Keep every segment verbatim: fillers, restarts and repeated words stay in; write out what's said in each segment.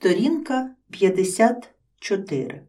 Сторінка п'ятдесят чотири.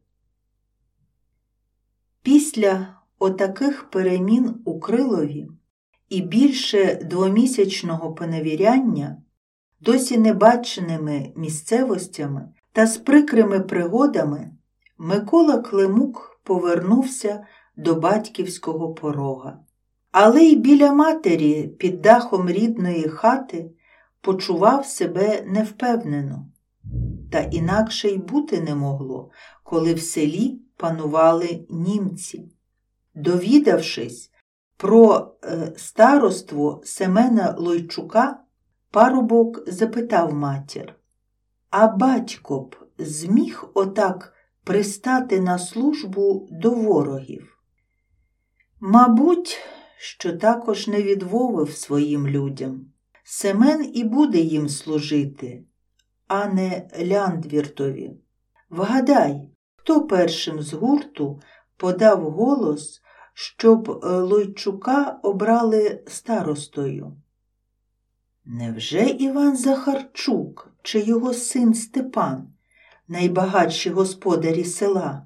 Після отаких перемін у Крилові і більше двомісячного поневіряння досі небаченими місцевостями та з прикрими пригодами Микола Климук повернувся до батьківського порога. Але й біля матері під дахом рідної хати почував себе невпевнено. Та інакше й бути не могло, коли в селі панували німці. Довідавшись про е, староство Семена Лойчука, парубок запитав матір: «А батько б зміг отак пристати на службу до ворогів?» Мабуть, що також не відмовив своїм людям. Семен і буде їм служити, а не Ляндвіртові. Вгадай, хто першим з гурту подав голос, щоб Лойчука обрали старостою? Невже Іван Захарчук чи його син Степан, найбагатші господарі села?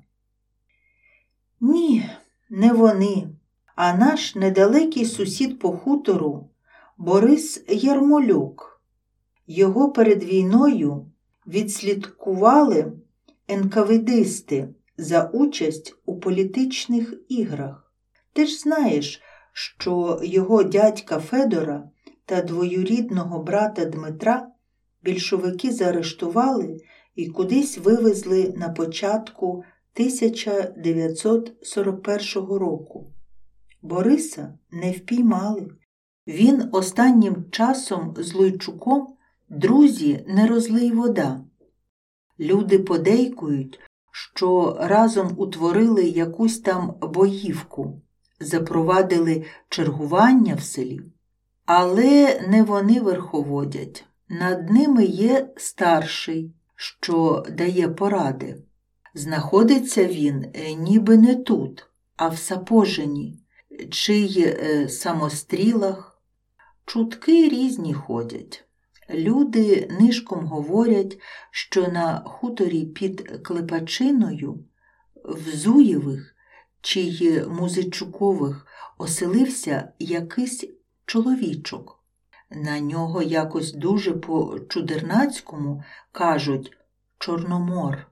Ні, не вони, а наш недалекий сусід по хутору Борис Ярмолюк. Його перед війною відслідкували енкаведисти за участь у політичних іграх. Ти ж знаєш, що його дядька Федора та двоюрідного брата Дмитра більшовики заарештували і кудись вивезли на початку тисяча дев'ятсот сорок першого року. Бориса не впіймали. Він останнім часом з Лойчуком друзі не розлий вода. Люди подейкують, що разом утворили якусь там боївку, запровадили чергування в селі. Але не вони верховодять. Над ними є старший, що дає поради. Знаходиться він ніби не тут, а в Сапожині, чи й самострілах. Чутки різні ходять. Люди нишком говорять, що на хуторі під Клепачиною, в Зуєвих чи й Музичукових оселився якийсь чоловічок. На нього якось дуже по-чудернацькому кажуть «Чорномор».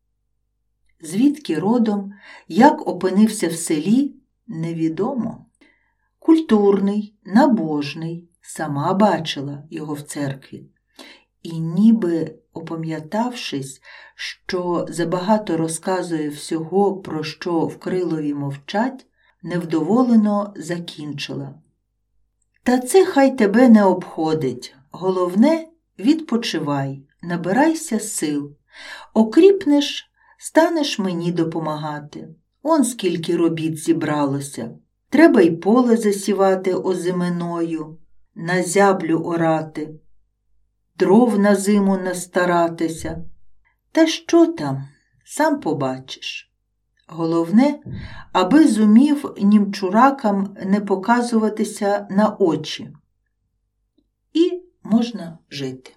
Звідки родом, як опинився в селі, невідомо. Культурний, набожний, сама бачила його в церкві. І ніби опам'ятавшись, що забагато розказує всього, про що в Крилові мовчать, невдоволено закінчила: «Та це хай тебе не обходить. Головне, відпочивай, набирайся сил. Окріпнеш, станеш мені допомагати. Он скільки робіт зібралося. Треба й поле засівати озиминою, на зяблю орати, дров на зиму настаратися. Та що там, сам побачиш. Головне, аби зумів німчуракам не показуватися на очі. І можна жити».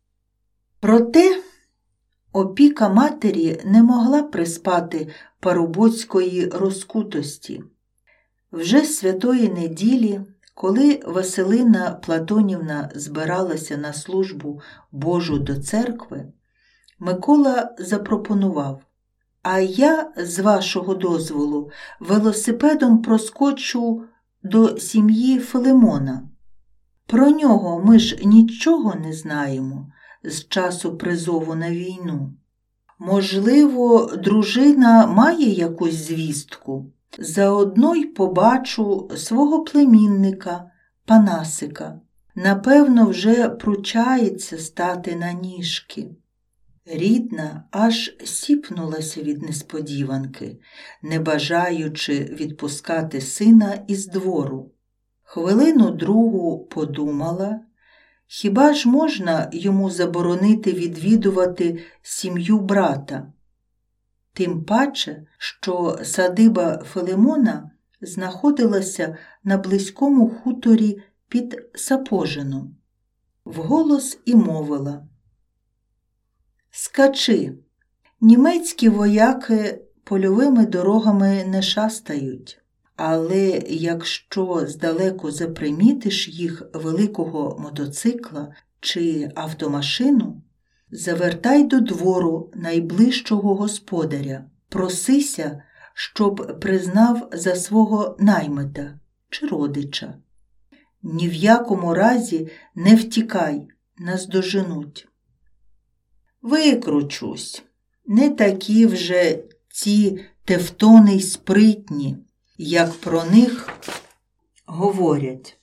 Проте опіка матері не могла приспати парубоцької розкутості. Вже з святої неділі, коли Василина Платонівна збиралася на службу Божу до церкви, Микола запропонував: «А я, з вашого дозволу, велосипедом проскочу до сім'ї Филимона. Про нього ми ж нічого не знаємо з часу призову на війну. Можливо, дружина має якусь звістку? Заодно й побачу свого племінника Панасика. Напевно, вже пручається стати на ніжки». Рідна аж сіпнулася від несподіванки, не бажаючи відпускати сина із двору. Хвилину другу подумала, хіба ж можна йому заборонити відвідувати сім'ю брата? Тим паче, що садиба Филимона знаходилася на близькому хуторі під Сапожином. Вголос і мовила: Скачи. Німецькі вояки польовими дорогами не шастають, але якщо здалеку запримітиш їх великого мотоцикла чи автомашину, завертай до двору найближчого господаря, просися, щоб признав за свого наймита чи родича. Ні в якому разі не втікай, наздоженуть. Викручусь. Не такі вже ці тевтони й спритні, як про них говорять.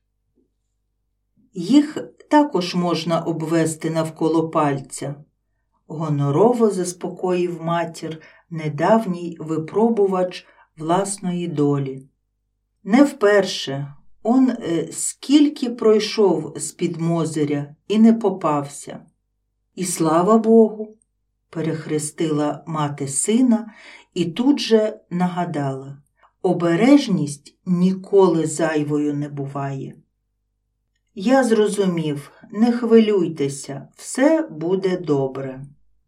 Їх також можна обвести навколо пальця, гонорово заспокоїв матір недавній випробувач власної долі. Не вперше, он е, скільки пройшов з-під Мозиря і не попався. І слава Богу, перехрестила мати сина і тут же нагадала, обережність ніколи зайвою не буває. Я зрозумів, не хвилюйтеся, все буде добре.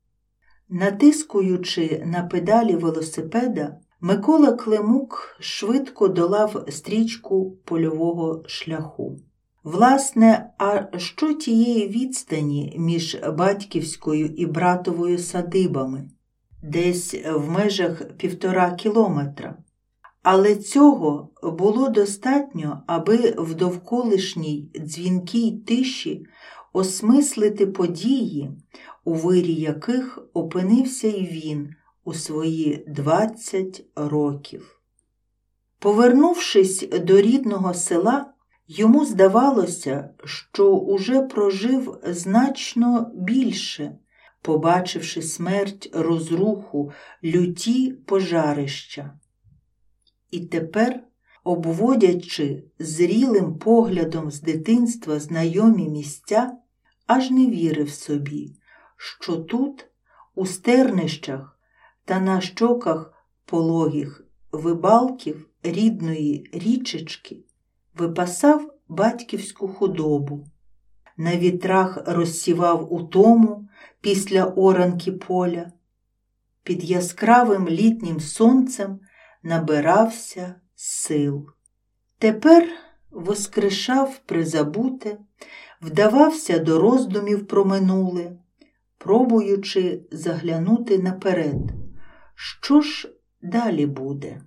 Натискуючи на педалі велосипеда, Микола Климук швидко долав стрічку польового шляху. Власне, а що тієї відстані між батьківською і братовою садибами? Десь в межах півтора кілометра. Але цього було достатньо, аби в довколишній дзвінкій тиші осмислити події, у вирі яких опинився й він у свої двадцять років. Повернувшись до рідного села, йому здавалося, що уже прожив значно більше, побачивши смерть, розруху, люті пожарища. І тепер, обводячи зрілим поглядом з дитинства знайомі місця, аж не вірив собі, що тут, у стернищах та на щоках пологих вибалків рідної річечки, випасав батьківську худобу, на вітрах розсівав утому після оранки поля, під яскравим літнім сонцем набирався сил. Тепер воскрешав призабуте, вдавався до роздумів про минуле, пробуючи заглянути наперед. Що ж далі буде?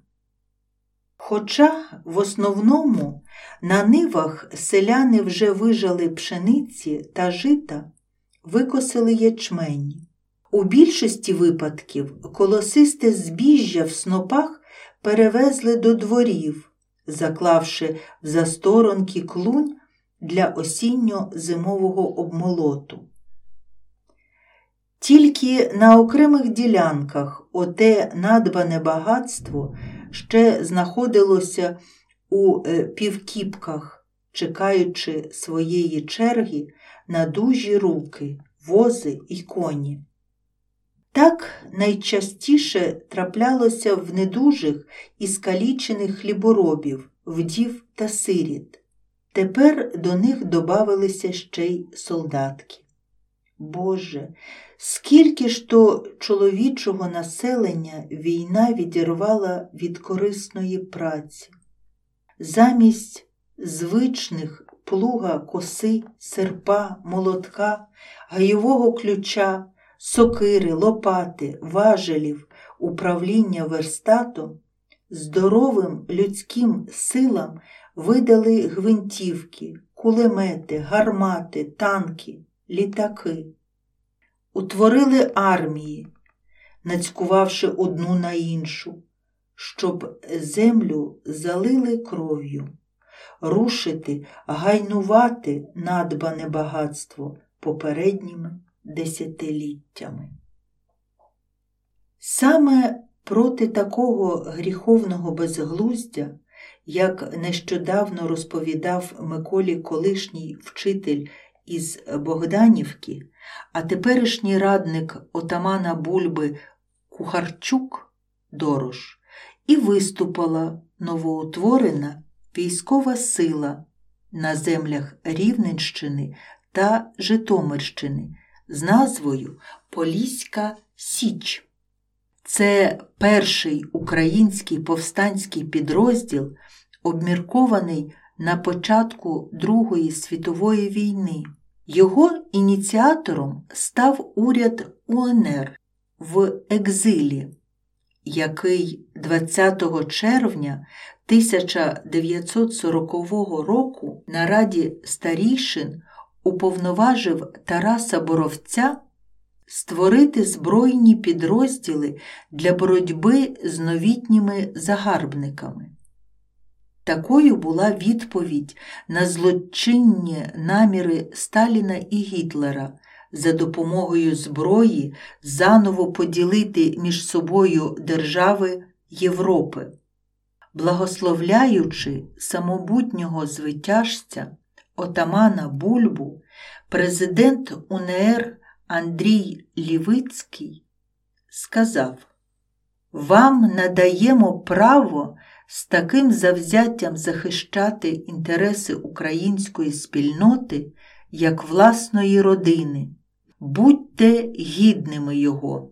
Хоча в основному на нивах селяни вже вижали пшениці та жита, викосили ячмень. У більшості випадків колосисте збіжжя в снопах перевезли до дворів, заклавши в засторонки клунь для осінньо-зимового обмолоту. Тільки на окремих ділянках оте надбане багатство ще знаходилося у півкіпках, чекаючи своєї черги на дужі руки, вози і коні. Так найчастіше траплялося в недужих і скалічених хліборобів, вдів та сиріт. Тепер до них добавилися ще й солдатки. Боже, скільки ж то чоловічого населення війна відірвала від корисної праці. Замість звичних плуга, коси, серпа, молотка, гайового ключа, сокири, лопати, важелів, управління верстатом, здоровим людським силам видали гвинтівки, кулемети, гармати, танки, літаки. Утворили армії, нацькувавши одну на іншу, щоб землю залили кров'ю, рушити, гайнувати надбане багатство попередніми десятиліттями. Саме проти такого гріховного безглуздя, як нещодавно розповідав Миколі колишній вчитель із Богданівки, а теперішній радник отамана Бульби Кухарчук Дорош, і виступила новоутворена військова сила на землях Рівненщини та Житомирщини з назвою Поліська Січ. Це перший український повстанський підрозділ, обміркований на початку Другої світової війни. Його ініціатором став уряд УНР в екзилі, який двадцятого червня тисяча дев'ятсот сорокового року на Раді старійшин уповноважив Тараса Боровця створити збройні підрозділи для боротьби з новітніми загарбниками. Такою була відповідь на злочинні наміри Сталіна і Гітлера за допомогою зброї заново поділити між собою держави Європи. Благословляючи самобутнього звитяжця отамана Бульбу, президент УНР Андрій Лівицький сказав: «Вам надаємо право з таким завзяттям захищати інтереси української спільноти, як власної родини. Будьте гідними його».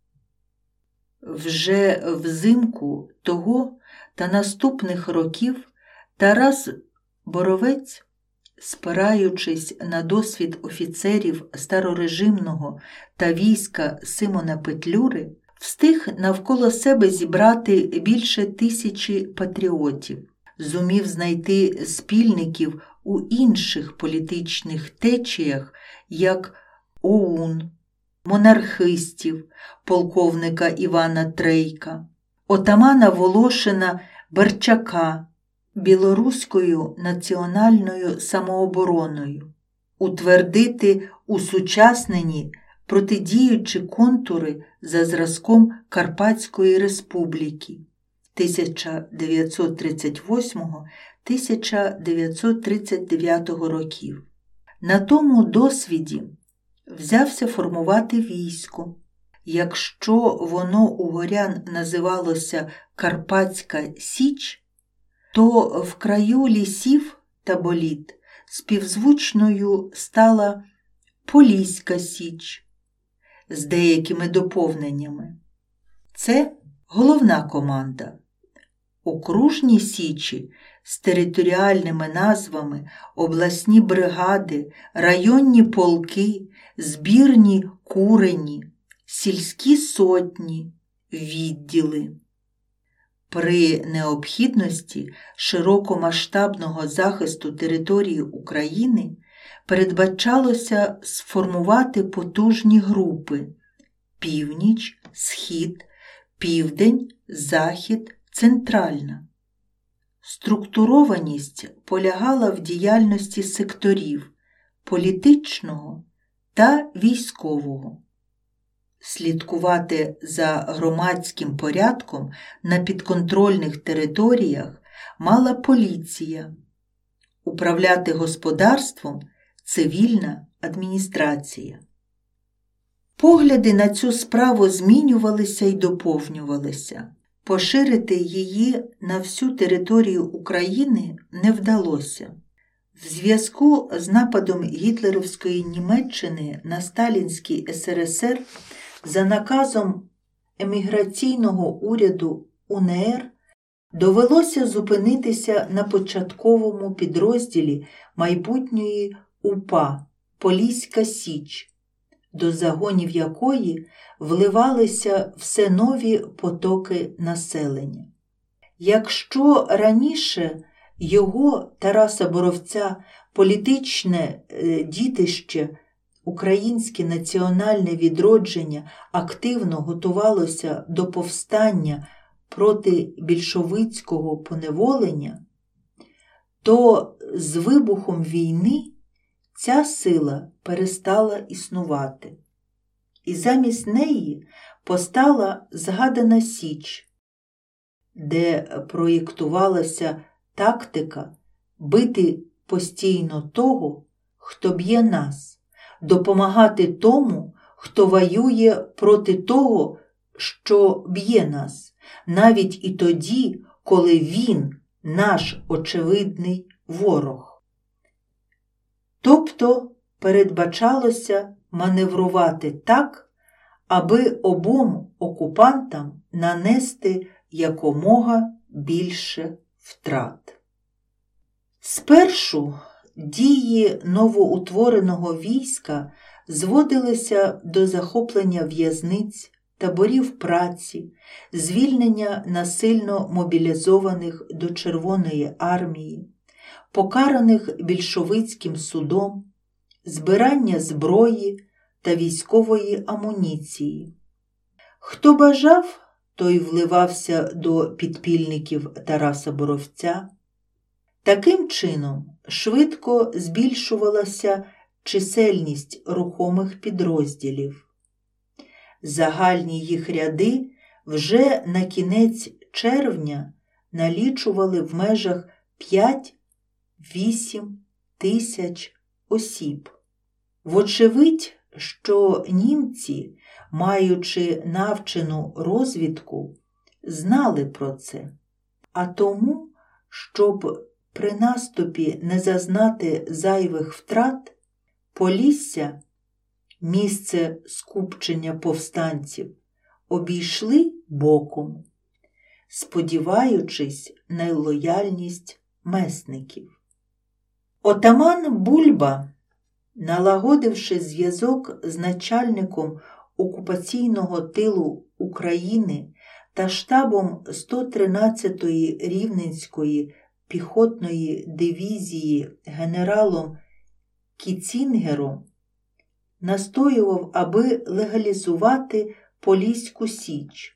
Вже взимку того та наступних років Тарас Боровець, спираючись на досвід офіцерів старорежимного та війська Симона Петлюри, встиг навколо себе зібрати більше тисячі патріотів, зумів знайти спільників у інших політичних течіях, як ОУН, монархистів, полковника Івана Трейка, отамана Волошина Берчака, білоруською національною самообороною, утвердити усучаснені протидіючі контури за зразком Карпатської республіки тисяча дев'ятсот тридцять восьмого - тисяча дев'ятсот тридцять дев'ятого років. На тому досвіді взявся формувати військо. Якщо воно у горян називалося Карпатська Січ, то в краю лісів та боліт співзвучною стала Поліська Січ з деякими доповненнями. Це головна команда. Окружні січі з територіальними назвами, обласні бригади, районні полки, збірні курені, сільські сотні, відділи. При необхідності широкомасштабного захисту території України передбачалося сформувати потужні групи – північ, схід, південь, захід, центральна. Структурованість полягала в діяльності секторів – політичного та військового. Слідкувати за громадським порядком на підконтрольних територіях мала поліція, управляти господарством – цивільна адміністрація. Погляди на цю справу змінювалися й доповнювалися. Поширити її на всю територію України не вдалося. В зв'язку з нападом гітлерівської Німеччини на сталінський ес ер ес ер за наказом еміграційного уряду УНР довелося зупинитися на початковому підрозділі майбутньої УПА «Поліська Січ», до загонів якої вливалися все нові потоки населення. Якщо раніше його, Тараса Боровця, політичне дітище, українське національне відродження активно готувалося до повстання проти більшовицького поневолення, то з вибухом війни ця сила перестала існувати. І замість неї постала згадана Січ, де проєктувалася тактика бити постійно того, хто б'є нас, допомагати тому, хто воює проти того, що б'є нас, навіть і тоді, коли він наш очевидний ворог. Тобто передбачалося маневрувати так, аби обом окупантам нанести якомога більше втрат. Спершу дії новоутвореного війська зводилися до захоплення в'язниць, таборів праці, звільнення насильно мобілізованих до Червоної армії, покараних більшовицьким судом, збирання зброї та військової амуніції. Хто бажав, той вливався до підпільників Тараса Боровця. Таким чином швидко збільшувалася чисельність рухомих підрозділів. Загальні їх ряди вже на кінець червня налічували в межах п'ять-вісім тисяч осіб. Вочевидь, що німці, маючи навчену розвідку, знали про це, а тому, щоб при наступі не зазнати зайвих втрат, Полісся, місце скупчення повстанців, обійшли боком, сподіваючись на лояльність месників. Отаман Бульба, налагодивши зв'язок з начальником окупаційного тилу України та штабом сто тринадцятої Рівненської піхотної дивізії генералом Кіцінгером, настоював, аби легалізувати Поліську Січ.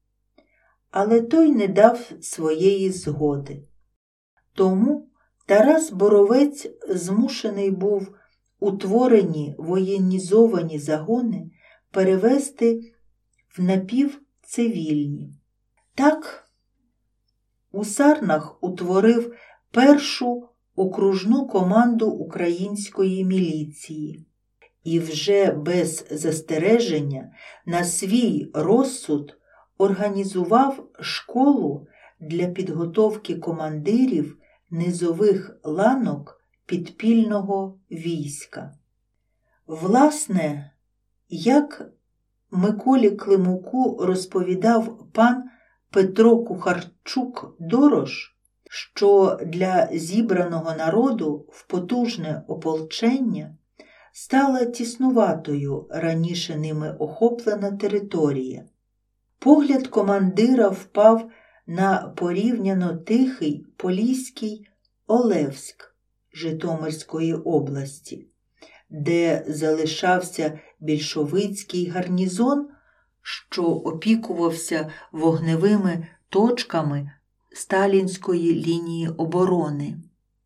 Але той не дав своєї згоди. Тому Тарас Боровець змушений був утворені воєнізовані загони перевести в напівцивільні. Так, у Сарнах утворив першу окружну команду української міліції і вже без застереження на свій розсуд організував школу для підготовки командирів низових ланок підпільного війська. Власне, як Миколі Климуку розповідав пан Петро Кухарчук-Дорош, що для зібраного народу в потужне ополчення стала тіснуватою раніше ними охоплена територія. Погляд командира впав на порівняно тихий поліський Олевськ Житомирської області, де залишався більшовицький гарнізон, що опікувався вогневими точками сталінської лінії оборони.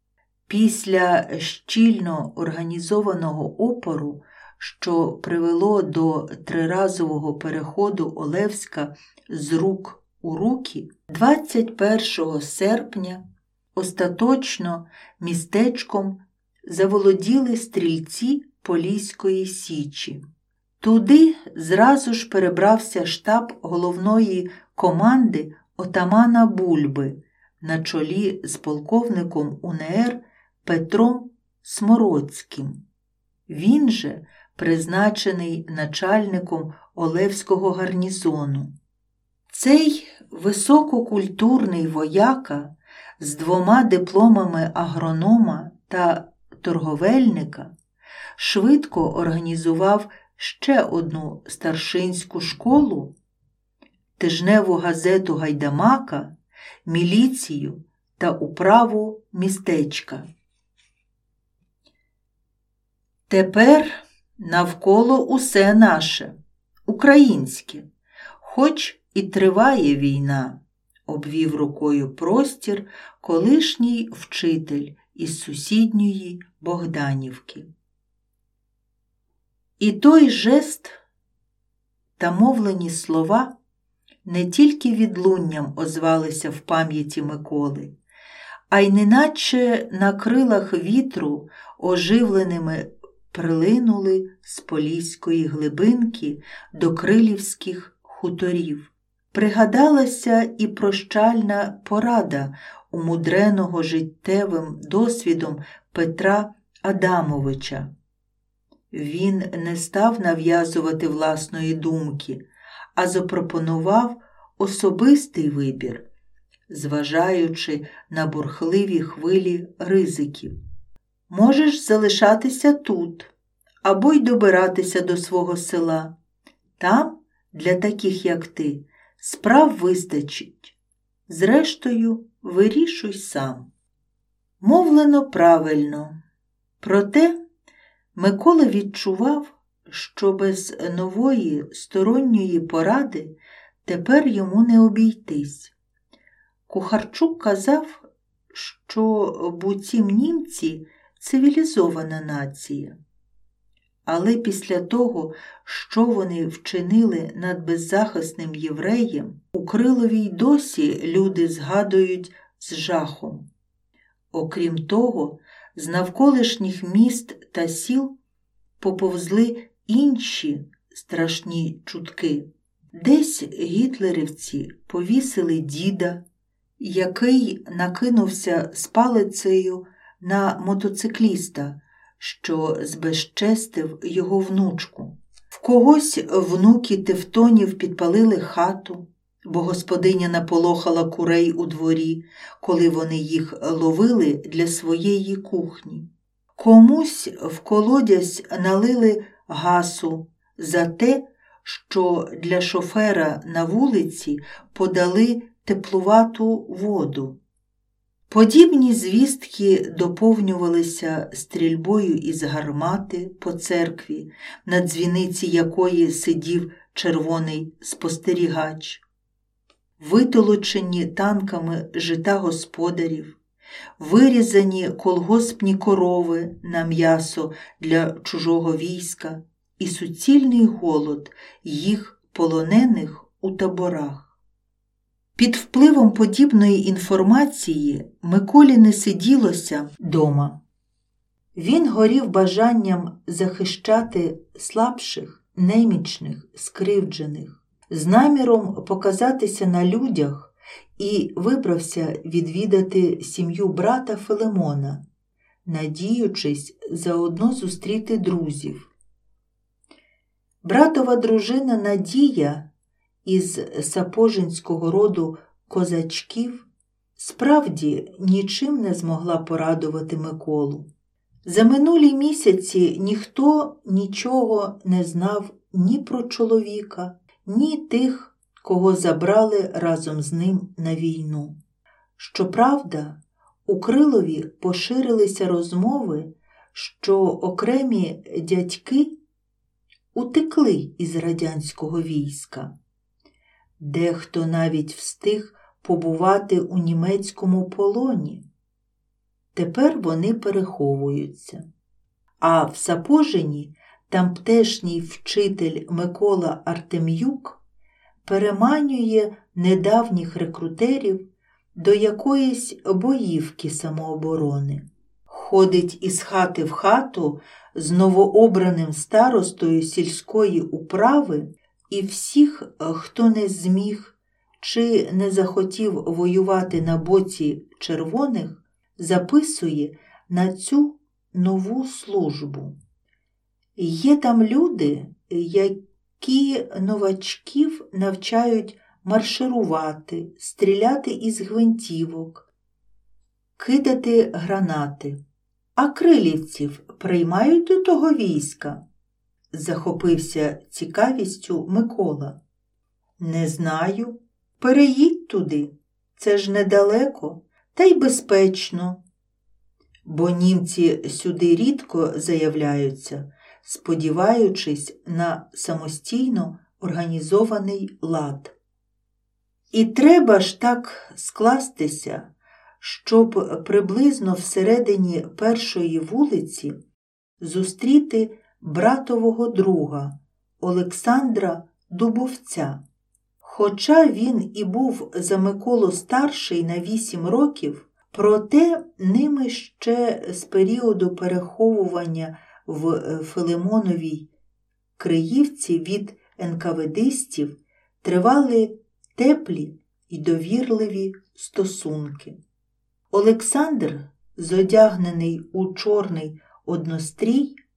Після щільно організованого опору, що привело до триразового переходу Олевська з рук у руки, двадцять першого серпня остаточно містечком заволоділи стрільці Поліської Січі. Туди зразу ж перебрався штаб головної команди отамана Бульби на чолі з полковником УНР Петром Смородським. Він же призначений начальником Олевського гарнізону. Цей висококультурний вояка з двома дипломами агронома та торговельника швидко організував ще одну старшинську школу, тижневу газету «Гайдамака», міліцію та управу містечка. Тепер навколо усе наше, українське, хоч і триває війна, обвів рукою простір колишній вчитель із сусідньої Богданівки. І той жест та мовлені слова не тільки відлунням озвалися в пам'яті Миколи, а й неначе на крилах вітру оживленими прилинули з поліської глибинки до крилівських хуторів. Пригадалася і прощальна порада умудреного життєвим досвідом Петра Адамовича. Він не став нав'язувати власної думки, а запропонував особистий вибір, зважаючи на бурхливі хвилі ризиків. Можеш залишатися тут, або й добиратися до свого села. Там, для таких, як ти, справ вистачить. Зрештою, вирішуй сам. Мовлено правильно. Проте Микола відчував, що без нової сторонньої поради тепер йому не обійтись. Кухарчук казав, що буцім німці – цивілізована нація. Але після того, що вони вчинили над беззахисним євреєм, у Крилові й досі люди згадують з жахом. Окрім того, з навколишніх міст та сіл поповзли інші страшні чутки. Десь гітлерівці повісили діда, який накинувся з палицею на мотоцикліста, що збезчестив його внучку. В когось внуки Тевтонів підпалили хату, бо господиня наполохала курей у дворі, коли вони їх ловили для своєї кухні. Комусь в колодязь налили гасу за те, що для шофера на вулиці подали теплувату воду. Подібні звістки доповнювалися стрільбою із гармати по церкві, на дзвіниці якої сидів червоний спостерігач. Витолочені танками жита господарів, вирізані колгоспні корови на м'ясо для чужого війська і суцільний голод їх полонених у таборах. Під впливом подібної інформації Миколі не сиділося дома. Він горів бажанням захищати слабших, немічних, скривджених, з наміром показатися на людях і вибрався відвідати сім'ю брата Филимона, надіючись заодно зустріти друзів. Братова дружина Надія із сапожинського роду козачків справді нічим не змогла порадувати Миколу. За минулі місяці ніхто нічого не знав ні про чоловіка, ні тих, кого забрали разом з ним на війну. Щоправда, у Крилові поширилися розмови, що окремі дядьки утекли із радянського війська. Дехто навіть встиг побувати у німецькому полоні. Тепер вони переховуються. А в Сапожині тамтешній вчитель Микола Артем'юк переманює недавніх рекрутерів до якоїсь боївки самооборони. Ходить із хати в хату з новообраним старостою сільської управи і всіх, хто не зміг чи не захотів воювати на боці червоних, записує на цю нову службу. Є там люди, які новачків навчають марширувати, стріляти із гвинтівок, кидати гранати. А крилівців приймають до того війська? Захопився цікавістю Микола. Не знаю. Переїдь туди. Це ж недалеко, та й безпечно. Бо німці сюди рідко заявляються, сподіваючись на самостійно організований лад. І треба ж так скластися, щоб приблизно всередині першої вулиці зустріти братового друга Олександра Дубовця. Хоча він і був за Миколу старший на вісім років, проте ними ще з періоду переховування в Филимоновій Криївці від енкаведистів тривали теплі й довірливі стосунки. Олександр, зодягнений у чорний однострій,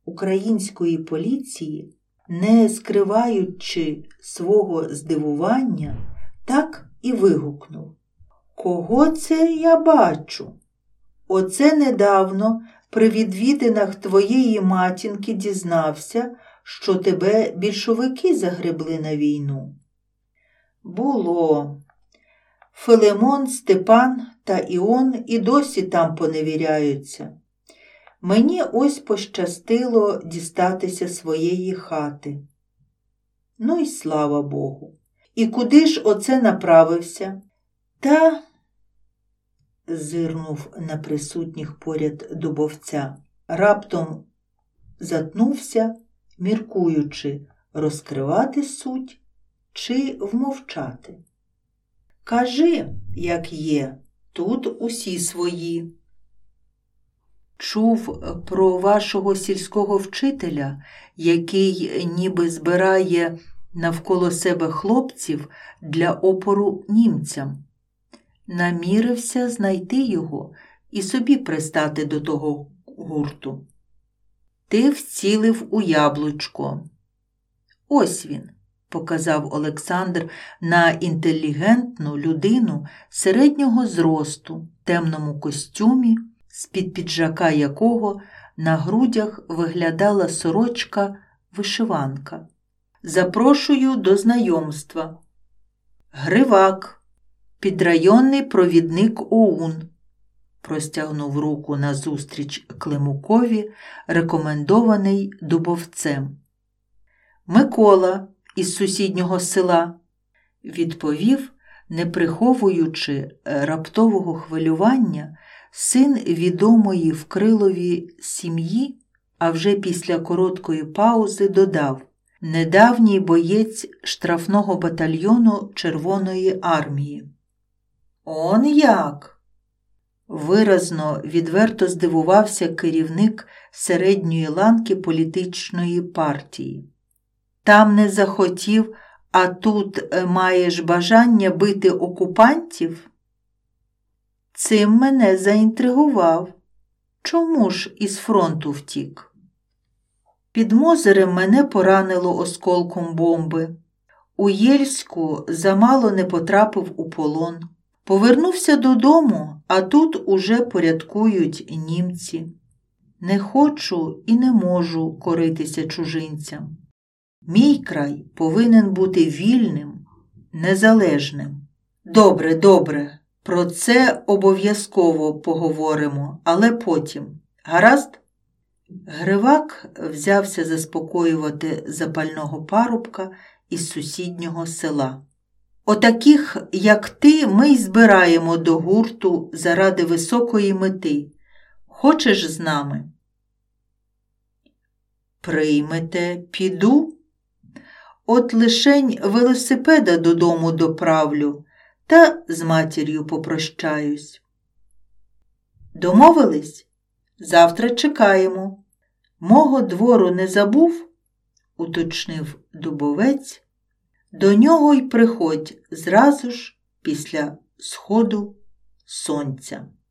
української поліції, не скриваючи свого здивування, так і вигукнув: «Кого це я бачу? Оце недавно при відвідинах твоєї матінки дізнався, що тебе більшовики загребли на війну». Було. Филимон, Степан та Іон і досі там поневіряються. Мені ось пощастило дістатися своєї хати. Ну й слава Богу. І куди ж оце направився? Та, зирнув на присутніх поряд Дубовця, раптом затнувся, міркуючи, розкривати суть чи вмовчати. Кажи, як є, тут усі свої. Чув про вашого сільського вчителя, який ніби збирає навколо себе хлопців для опору німцям. Намірився знайти його і собі пристати до того гурту. Ти вцілив у яблучко. Ось він, показав Олександр на інтелігентну людину середнього зросту, темному костюмі, з-під піджака якого на грудях виглядала сорочка-вишиванка. Запрошую до знайомства. Гривак, підрайонний провідник ОУН, простягнув руку назустріч Климукові, рекомендований Дубовцем. Микола із сусіднього села, відповів, не приховуючи раптового хвилювання, син відомої в Крилові сім'ї, а вже після короткої паузи додав: недавній боєць штрафного батальйону Червоної армії. Он як? Виразно, відверто здивувався керівник середньої ланки політичної партії. Там не захотів, а тут маєш бажання бити окупантів? Цим мене заінтригував. Чому ж із фронту втік? Під Мозирем мене поранило осколком бомби. У Єльську замало не потрапив у полон. Повернувся додому, а тут уже порядкують німці. Не хочу і не можу коритися чужинцям. Мій край повинен бути вільним, незалежним. Добре, добре, про це обов'язково поговоримо, але потім. Гаразд? Гривак взявся заспокоювати запального парубка із сусіднього села. Отаких, як ти, ми й збираємо до гурту заради високої мети. Хочеш з нами? Приймете, піду. От лишень велосипеда додому доправлю та з матір'ю попрощаюсь. Домовились? Завтра чекаємо. Мого двору не забув? Уточнив Дубовець. До нього й приходь зразу ж після сходу сонця.